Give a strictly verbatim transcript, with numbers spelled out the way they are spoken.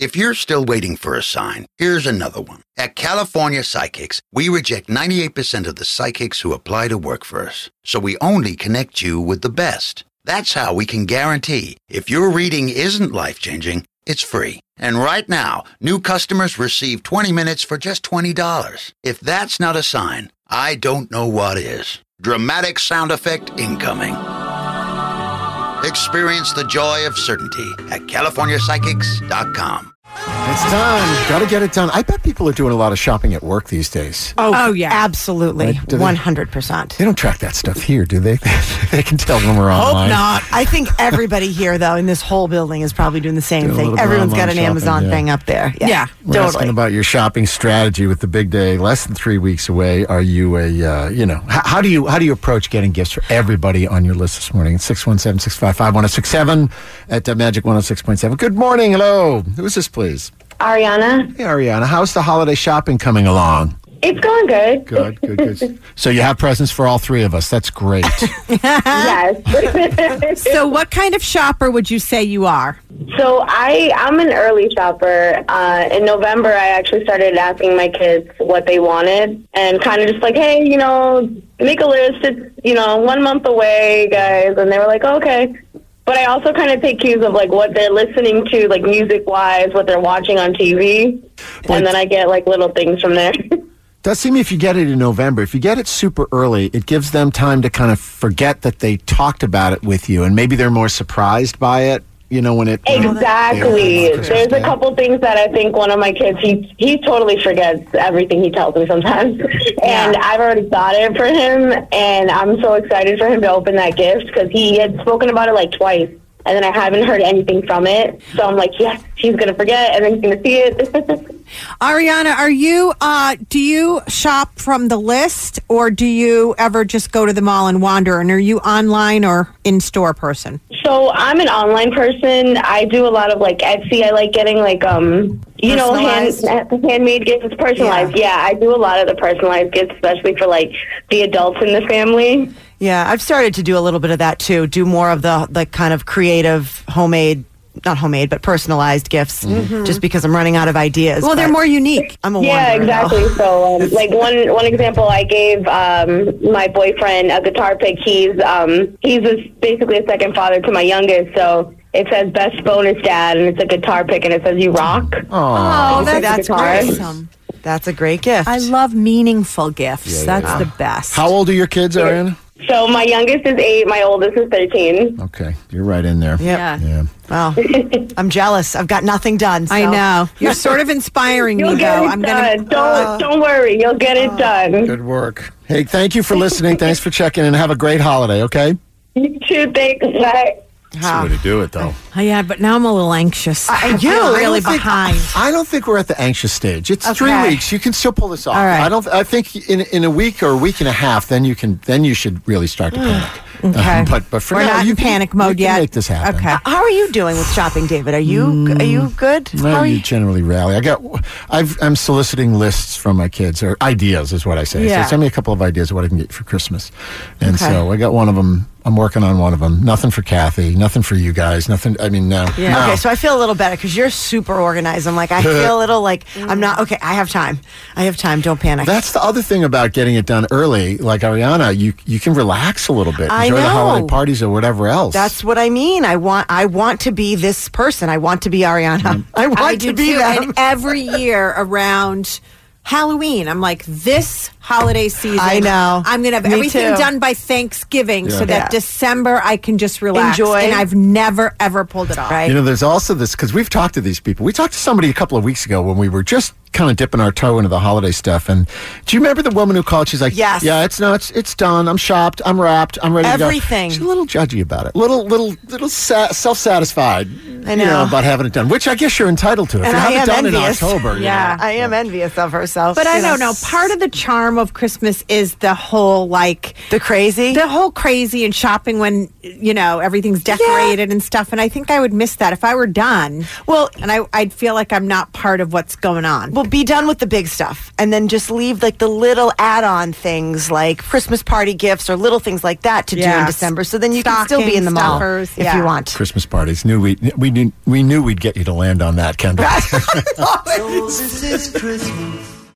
If you're still waiting for a sign, here's another one. At California Psychics, we reject ninety-eight percent of the psychics who apply to work for us. So we only connect you with the best. That's how we can guarantee if your reading isn't life-changing, it's free. And right now, new customers receive twenty minutes for just twenty dollars. If that's not a sign, I don't know what is. Dramatic sound effect incoming. Experience the joy of certainty at California Psychics dot com. It's time. Got to get it done. I bet people are doing a lot of shopping at work these days. Oh, oh yeah. Absolutely. Right? They, one hundred percent. They don't track that stuff here, do they? They can tell when we're Hope online. not. I think everybody here, though, in this whole building is probably doing the same Doing a thing. little bit Everyone's online got an shopping, Amazon yeah. thing up there. Yeah, Yeah. We're totally. asking about your shopping strategy with the big day. Less than three weeks away. Are you a, uh, you know, how, how do you how do you approach getting gifts for everybody on your list this morning? It's six one seven, six five five, one oh six seven at uh, Magic one oh six point seven. Good morning. Hello. Who's this, please? Ariana. Hey, Ariana. How's the holiday shopping coming along? It's going good. Good, good, good. So you have presents for all three of us. That's great. Yes. So what kind of shopper would you say you are? So I, I'm an early shopper. Uh, in November, I actually started asking my kids what they wanted and kind of just like, hey, you know, make a list. It's, you know, one month away, guys. And they were like, okay. But I also kind of take cues of, like, what they're listening to, like, music-wise, what they're watching on T V. Boy, and then I get, like, little things from there. Does seem if you get it in November, if you get it super early, it gives them time to kind of forget that they talked about it with you, and maybe they're more surprised by it, you know, when it... Exactly. Yeah, There's a couple things that I think one of my kids, he he totally forgets everything he tells me sometimes. And I've already thought it for him, and I'm so excited for him to open that gift because he had spoken about it like twice. And then I haven't heard anything from it. So I'm like, yes, he's going to forget, and then he's going to see it. Ariana, are you, uh, do you shop from the list or do you ever just go to the mall and wander? And are you online or in-store person? So I'm an online person. I do a lot of, like, Etsy. I like getting, like, um, you know, hand, handmade gifts, personalized. Yeah. yeah, I do a lot of the personalized gifts, especially for, like, the adults in the family. Yeah, I've started to do a little bit of that, too. Do more of the, the kind of creative, homemade, not homemade, but personalized gifts, mm-hmm. just because I'm running out of ideas. Well, they're more unique. I'm a Yeah, wanderer, exactly. though. So, um, like, one one example, I gave um, my boyfriend a guitar pick. He's, um, he's a, basically a second father to my youngest, so... It says best bonus dad, and it's a guitar pick, and it says you rock. Oh, that's, that's awesome. That's a great gift. I love meaningful gifts. Yeah, yeah, that's yeah. the best. How old are your kids, Ariana? So my youngest is eight, my oldest is thirteen. Okay, you're right in there. Yep. Yeah. Yeah. Well, I'm jealous. I've got nothing done. So. I know. You're sort of inspiring You'll me, get though. it I'm done. gonna. Don't uh, don't worry, you'll get it done. Good work. Hey, thank you for listening. Thanks for checking in. Have a great holiday, okay? You too. Thanks. Bye. That's the way to do it, though. Oh, yeah, but now I'm a little anxious. I- I you, feel I really don't think- behind. I don't think we're at the anxious stage. It's Okay. three weeks. You can still pull this off. All right. I don't. I think in in a week or a week and a half, then you can. Then you should really start to panic. Okay. Uh, but but for We're now, not you in can, panic you mode can yet. Make this happen. Okay. How are you doing with shopping, David? Are you Mm. are you good? How Well, are you you? generally rally. I got. I've, I'm soliciting lists from my kids, or ideas, is what I say. Yeah. So send me a couple of ideas of what I can get for Christmas, and Okay. so I got one of them. I'm working on one of them. Nothing for Kathy. Nothing for you guys. Nothing. I mean, no. Yeah. no. Okay, so I feel a little better because you're super organized. I'm like, I feel a little like I'm not okay. I have time. I have time. Don't panic. That's the other thing about getting it done early, like Ariana. You you can relax a little bit. I Enjoy the know. holiday parties or whatever else. That's what I mean. I want. I want to be this person. I want to be Ariana. Mm. I want I to do be too. them. And every year around Halloween, I'm like, this holiday season, I know. I'm going to have Me everything too. done by Thanksgiving Yeah. so that Yeah. December I can just relax. Enjoy. And I've never, ever pulled it off. Right. You know, there's also this, because we've talked to these people. We talked to somebody a couple of weeks ago when we were just kind of dipping our toe into the holiday stuff. And do you remember the woman who called? She's like, Yes. yeah, it's no, it's it's done. I'm shopped. I'm wrapped. I'm ready Everything. to go. She's a little judgy about it. Little, little, little sa- self-satisfied. I You know. know, about having it done, which I guess you're entitled to. If And you I have am it done envious. in October, you Yeah. know. I am envious of herself. But I you know. don't know. Part of the charm charm of Christmas is the whole like The crazy? the whole crazy and shopping when you know everything's decorated and stuff. And I think I would miss that if I were done. Well, and I, I'd feel like I'm not part of what's going on. Well, be done with the big stuff and then just leave like the little add-on things like Christmas party gifts or little things like that to do in Yes. December. So then you can still be in the Stocking mall stuffers, if yeah. you want. Christmas parties. Knew we we knew we knew we'd get you to land on that, Kendall. So this is Christmas.